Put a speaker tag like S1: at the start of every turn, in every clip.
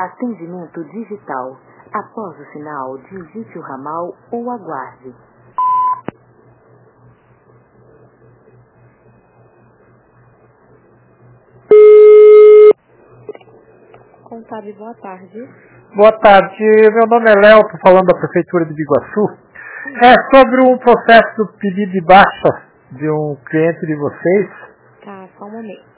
S1: Atendimento digital. Após o sinal, digite o ramal ou aguarde. Contábil, boa tarde.
S2: Boa tarde, meu nome é Léo, estou falando da Prefeitura de Biguaçu. É sobre um processo do pedido de baixa de um cliente de vocês.
S1: Tá, só um momento.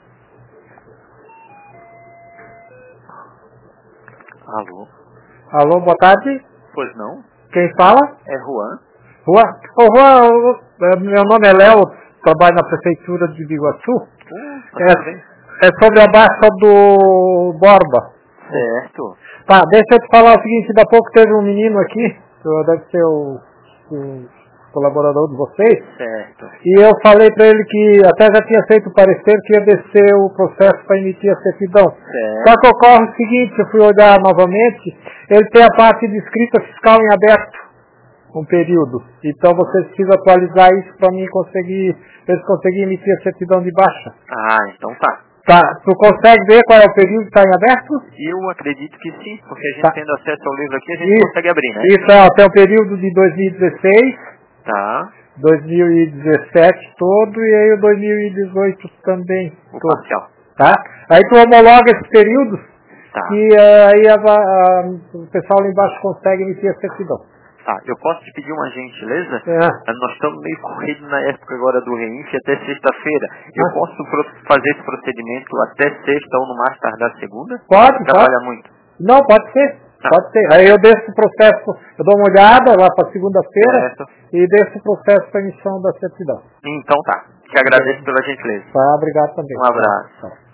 S3: Alô?
S2: Alô, boa tarde.
S3: Pois não?
S2: Quem fala?
S3: É Juan?
S2: Juan. Ô, Juan, meu nome é Léo, trabalho na Prefeitura de Biguaçu. É sobre a baixa do Borba.
S3: Certo.
S2: Tá, deixa eu te falar o seguinte, ainda há pouco teve um menino aqui, deve ser o colaborador de vocês.
S3: Certo.
S2: E eu falei para ele que até já tinha feito o parecer que ia descer o processo para emitir a certidão.
S3: Certo.
S2: Só que ocorre o seguinte, eu fui olhar novamente, ele tem a parte de escrita fiscal em aberto, um período. Então você precisa atualizar isso para mim conseguir emitir a certidão de baixa.
S3: Ah, então tá.
S2: Tá, tu consegue ver qual é o período que está em aberto?
S3: Eu acredito que sim, porque a gente
S2: Tá.
S3: tendo acesso ao livro aqui, a gente consegue abrir, né?
S2: Isso é até o período de 2016,
S3: Tá.
S2: 2017 todo e aí o 2018 também.
S3: O
S2: todo.
S3: parcial.
S2: Tá? Aí tu homologa esses períodos
S3: Tá.
S2: e aí o pessoal lá embaixo consegue emitir a certidão.
S3: Tá, eu posso te pedir uma gentileza?
S2: É.
S3: Nós estamos meio corridos na época agora do REINF até sexta-feira. Eu posso fazer esse procedimento até sexta ou no mais tardar segunda?
S2: Pode.
S3: Trabalha muito.
S2: Não, pode ser.
S3: Tá.
S2: Pode ser. Aí eu desço o processo, eu dou uma olhada lá para segunda-feira
S3: Certo.
S2: e desço o processo para emissão da certidão.
S3: Então tá. Te agradeço pela gentileza.
S2: Tá, obrigado também.
S3: Um abraço.
S2: Tá.